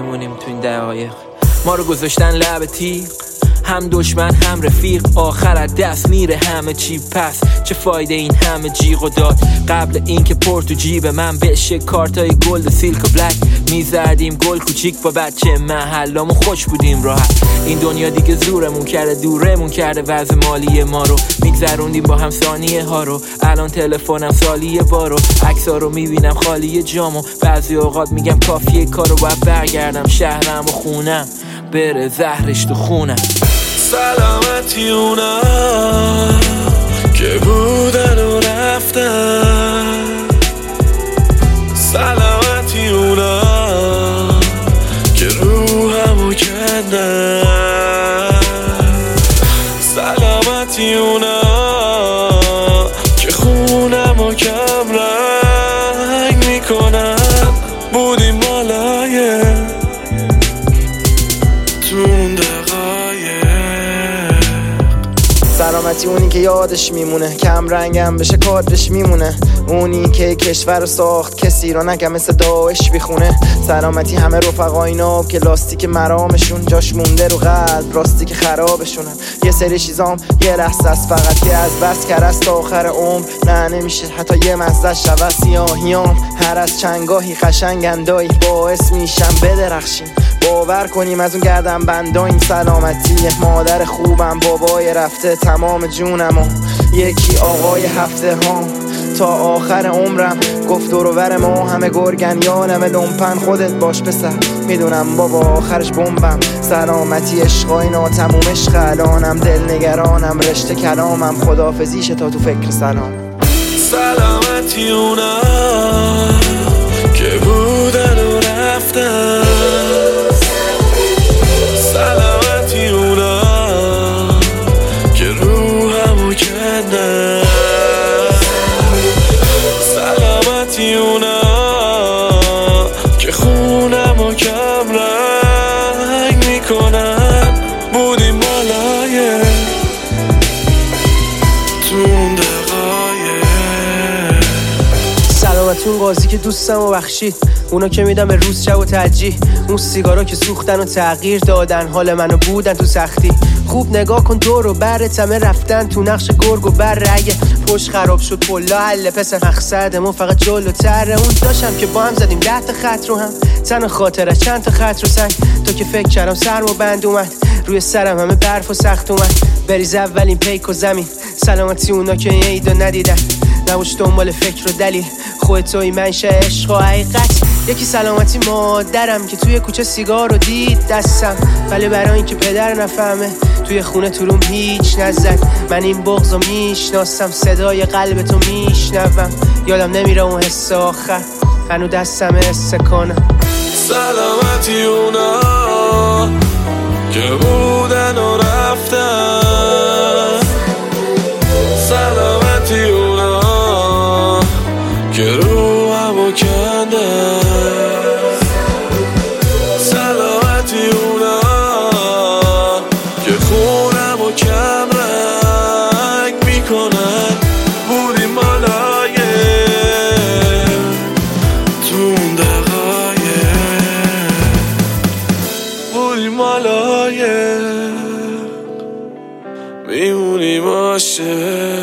میمونیم تو این دقایق. ما رو گذاشتن لب تیغ، هم دشمن هم رفیق، آخر از دست میره همه چی. پس چه فایده این همه جیغ و داد؟ قبل اینکه پر تو جیب من بشه کارتای گلد و سیلک و بلک، میزدیم گل کوچیک با بچه محلامون، خوش بودیم راحت. این دنیا دیگه زورمون کرده، دورمون کرده وضع مالی ما رو، میگذروندیم با هم ثانیه ها رو. الان تلفنم سالیه بارو، عکس‌ها رو میبینم خالی جامو. بعضی اوقات میگم کافیه کارو باید برگردم شهرم و خونم، بره زهرش تو خونم. سلامتی اونا که بودن و رفتن، سلامتی اونا که روحمو کندن، سلامتی اونا که خونمو کم رنگ میکنن. بودیم بالای تون سلامتی اونی که یادش میمونه، کم رنگم بشه کادرش میمونه، اونی که کشور رو ساخت کسی رو نگم مثل داعش بیخونه. سلامتی همه رفقای ناب که لاستیک مرامشون جاش مونده رو قلب، راستی که خرابشونن. یه سری چیزام یه لحظه است فقط که از بس کرست تا آخر عمر نه نمیشه حتی یه مزده شود. سیاهیام هر از چنگاهی قشنگندایی باعث میشم بدرخشیم، باور کنیم از اون گردن بندا. این سلامتی مادر خوبم، بابای رفته تمام جونم و یکی آقای هفته ها تا آخر عمرم. گفت دور و بر ما همه گرگن، یادم لومپن خودت باش پسر، میدونم بابا آخرش بمبم. سلامتی عشقای ناتموم، عشق الانم دلنگرانم، رشته کلامم خدافزیشه تا تو فکر سلام. سلامتی اونا که بودن و رفتن، سلامتی اونا که روحمو کندن، سلامتی اونا که خونمو کم رنگ میکنن. بودیم بالای تون دقایق. سلامتی اون قاضی که دوستمو بخشید، اونا که میدم به روز شب و ترجیح، اون سیگارا که سوختن و تغییر دادن حال منو بودن تو سختی. خوب نگاه کن دور و برت همه رفتن تو نقش گرگ و بره. اگه پشت خراب شد کلا حل پسر، مقصدمون فقط جلوتره. اون داشتم که با هم زدیم 10 تا خط رو هم، تن خاطره چند تا خط رو سنگ، تا که فکر کردم سرم و بند اومد روی سرم همه برف و سخت اومد. بریز اولین پیک و زمین، سلامتی اونا که این عیدو ندیدن، نباش دنبال فکر و دلیل، خودتوی منشه عشق و حقیقت. یکی سلامتی مادرم که توی کوچه سیگار رو دید دستم، ولی برای این که پدر نفهمه توی خونه تو روم هیچ نزد. من این بغض رو میشناسم، صدای قلب تو میشنوم، یادم نمیره اون حس آخر هنو دستم حس کنم. سلامتی اونا که بودن و رفتن، سلامتی اونا که روحمو کندن، سلامتی اونا که خونمو کم رنگ میکنن. بودیم بالای تون دقایق، بودیم بالای میمونیم عاشق.